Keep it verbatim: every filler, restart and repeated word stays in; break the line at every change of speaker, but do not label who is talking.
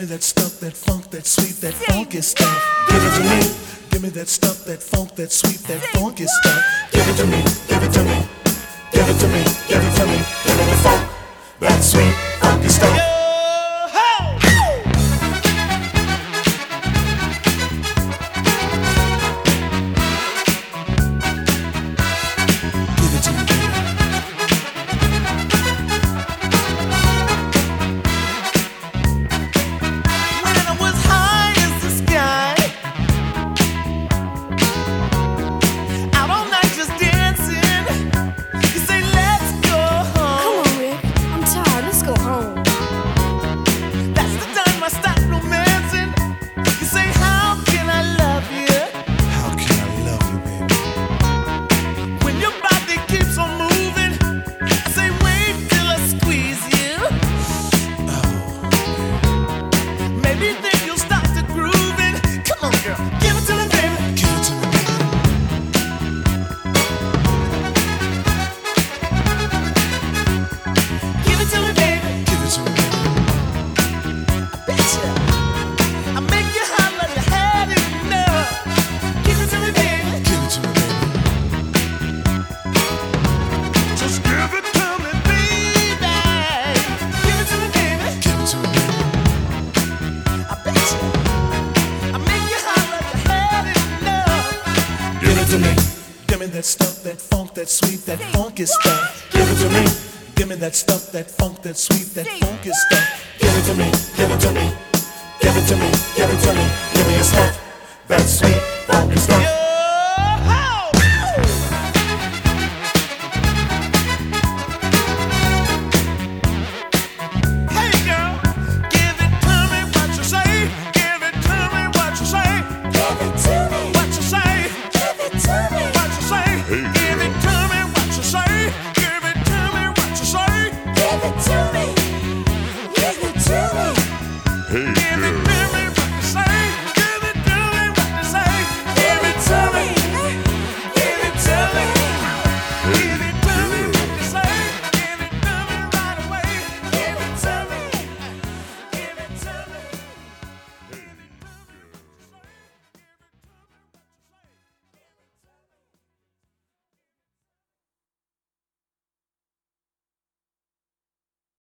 me that stuff, that funk, that sweet, that funky stuff. Give it to me. Give me that stuff, that funk, that sweet, that funky stuff. Give it to me, give it to me, give it to me, give it to me, give me the funk, that sweet, funky stuff. Give me that stuff, that funk, that sweet, that funky stuff. Give it to me. Give me that stuff, that funk, that sweet, that funky stuff. Give it to me, give it to me, give it to me, give it to me. Give me your stuff, that sweet, funky stuff.